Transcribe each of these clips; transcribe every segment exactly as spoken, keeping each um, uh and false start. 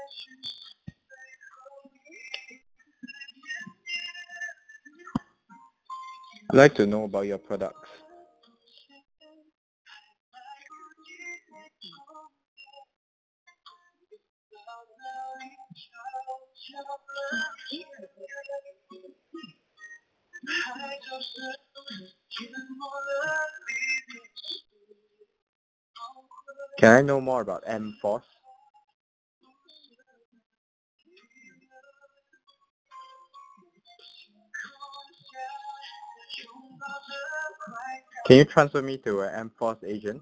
I'd like to know about your products. Can I know more about M-Force? Can you transfer me to an M-Force agent?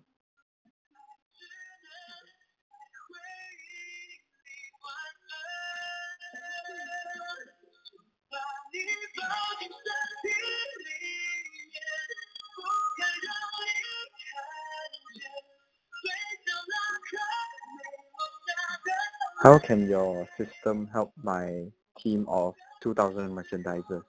How can your system help my team of two thousand merchandisers?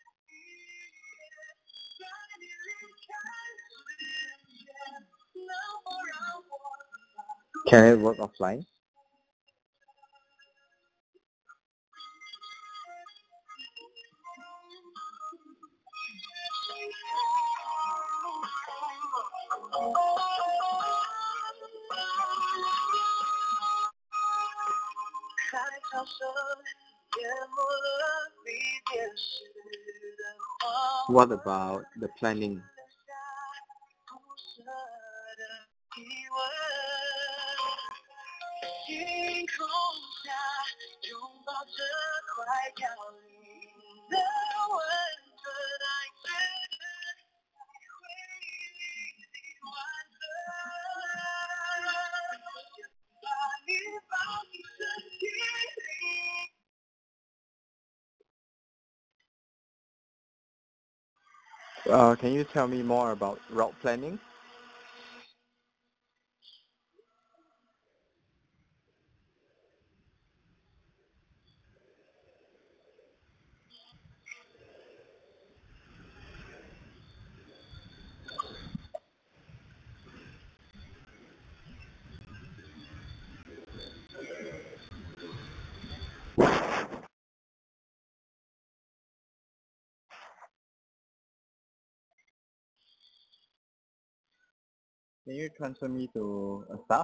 Can it work offline? What about the planning? Uh, can you tell me more about route planning? Can you transfer me to a staff?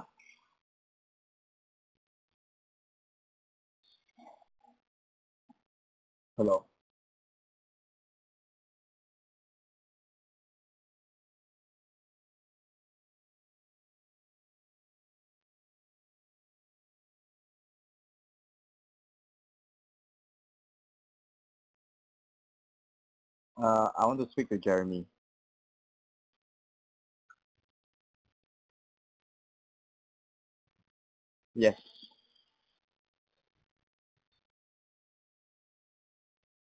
Hello. Uh, I want to speak to Jeremy. Yes.